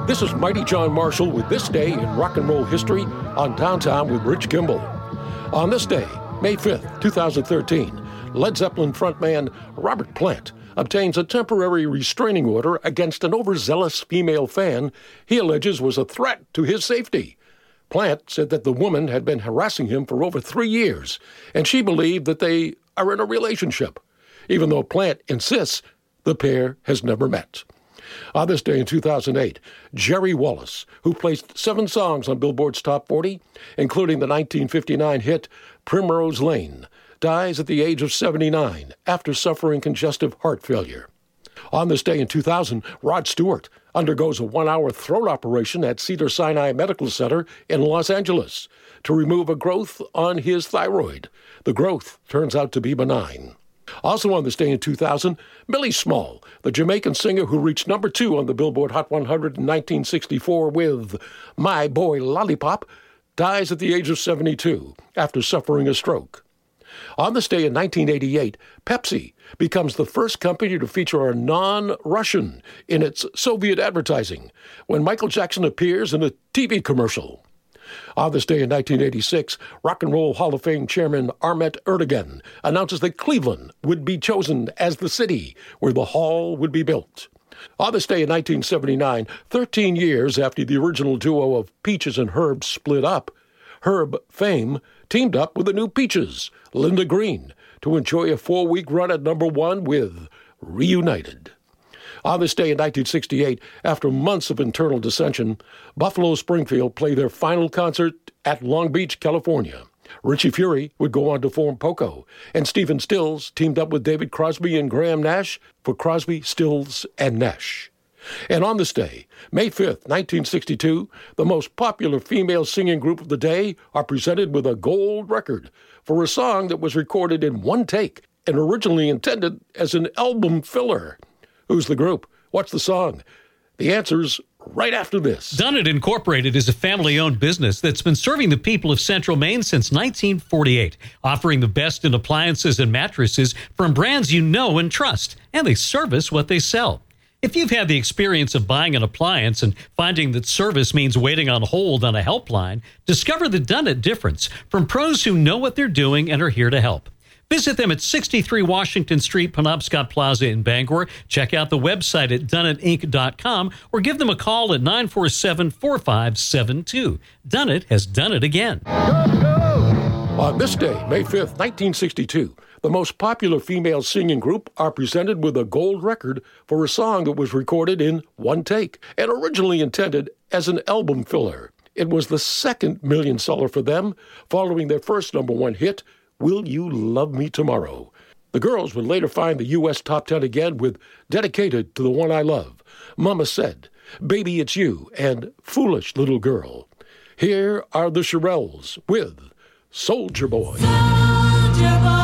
This is Mighty John Marshall with This Day in Rock and Roll History on Downtown with Rich Kimball. On this day, May 5th, 2013, Led Zeppelin frontman Robert Plant obtains a temporary restraining order against an overzealous female fan he alleges was a threat to his safety. Plant said that the woman had been harassing him for over 3 years, and she believed that they are in a relationship, even though Plant insists the pair has never met. On this day in 2008, Jerry Wallace, who placed 7 songs on Billboard's Top 40, including the 1959 hit Primrose Lane, dies at the age of 79 after suffering congestive heart failure. On this day in 2000, Rod Stewart undergoes a 1-hour throat operation at Cedars-Sinai Medical Center in Los Angeles to remove a growth on his thyroid. The growth turns out to be benign. Also on this day in 2000, Billy Small, the Jamaican singer who reached number 2 on the Billboard Hot 100 in 1964 with My Boy Lollipop, dies at the age of 72 after suffering a stroke. On this day in 1988, Pepsi becomes the first company to feature a non-Russian in its Soviet advertising when Michael Jackson appears in a TV commercial. On this day in 1986, Rock and Roll Hall of Fame Chairman Ahmet Ertegun announces that Cleveland would be chosen as the city where the hall would be built. On this day in 1979, 13 years after the original duo of Peaches and Herb split up, Herb Fame teamed up with the new Peaches, Linda Green, to enjoy a 4-week run at number 1 with Reunited. On this day in 1968, after months of internal dissension, Buffalo Springfield played their final concert at Long Beach, California. Richie Fury would go on to form Poco, and Stephen Stills teamed up with David Crosby and Graham Nash for Crosby, Stills, and Nash. And on this day, May 5th, 1962, the most popular female singing group of the day are presented with a gold record for a song that was recorded in one take and originally intended as an album filler. Who's the group? What's the song? The answer's right after this. Dunnett Incorporated is a family-owned business that's been serving the people of Central Maine since 1948, offering the best in appliances and mattresses from brands you know and trust, and they service what they sell. If you've had the experience of buying an appliance and finding that service means waiting on hold on a helpline, discover the Dunnett difference from pros who know what they're doing and are here to help. Visit them at 63 Washington Street, Penobscot Plaza in Bangor. Check out the website at DunnettInc.com or give them a call at 947-4572. Dunnett has done it again. On this day, May 5th, 1962, the most popular female singing group are presented with a gold record for a song that was recorded in one take and originally intended as an album filler. It was the second million-seller for them, following their first number 1 hit, Will You Love Me Tomorrow? The girls would later find the U.S. Top 10 again with Dedicated to the One I Love, Mama Said, Baby It's You, and Foolish Little Girl. Here are the Shirelles with Soldier Boy. Soldier Boy.